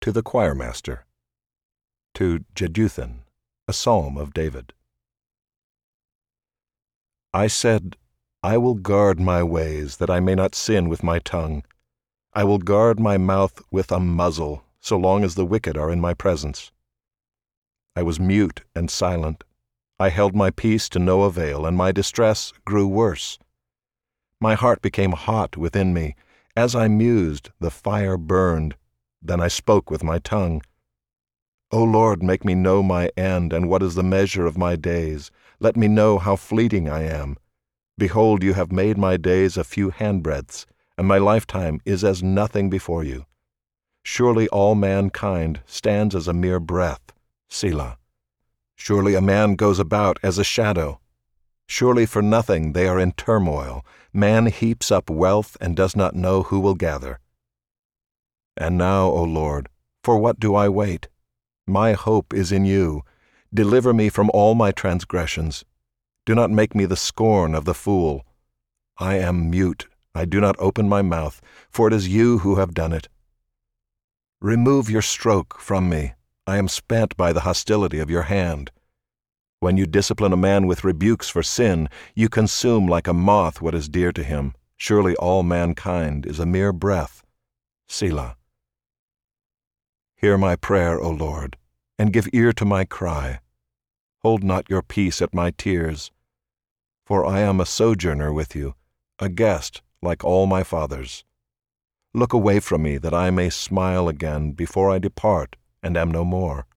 To the choirmaster. To Jeduthun, a psalm of David. I said, I will guard my ways, that I may not sin with my tongue. I will guard my mouth with a muzzle, so long as the wicked are in my presence. I was mute and silent. I held my peace to no avail, and my distress grew worse. My heart became hot within me. As I mused, the fire burned. Then I spoke with my tongue. O Lord, make me know my end, and what is the measure of my days. Let me know how fleeting I am. Behold, you have made my days a few handbreadths, and my lifetime is as nothing before you. Surely all mankind stands as a mere breath. Selah. Surely a man goes about as a shadow. Surely for nothing they are in turmoil. Man heaps up wealth and does not know who will gather. And now, O Lord, for what do I wait? My hope is in you. Deliver me from all my transgressions. Do not make me the scorn of the fool. I am mute. I do not open my mouth, for it is you who have done it. Remove your stroke from me. I am spent by the hostility of your hand. When you discipline a man with rebukes for sin, you consume like a moth what is dear to him. Surely all mankind is a mere breath. Selah. Hear my prayer, O Lord, and give ear to my cry. Hold not your peace at my tears. For I am a sojourner with you, a guest like all my fathers. Look away from me, that I may smile again before I depart and am no more.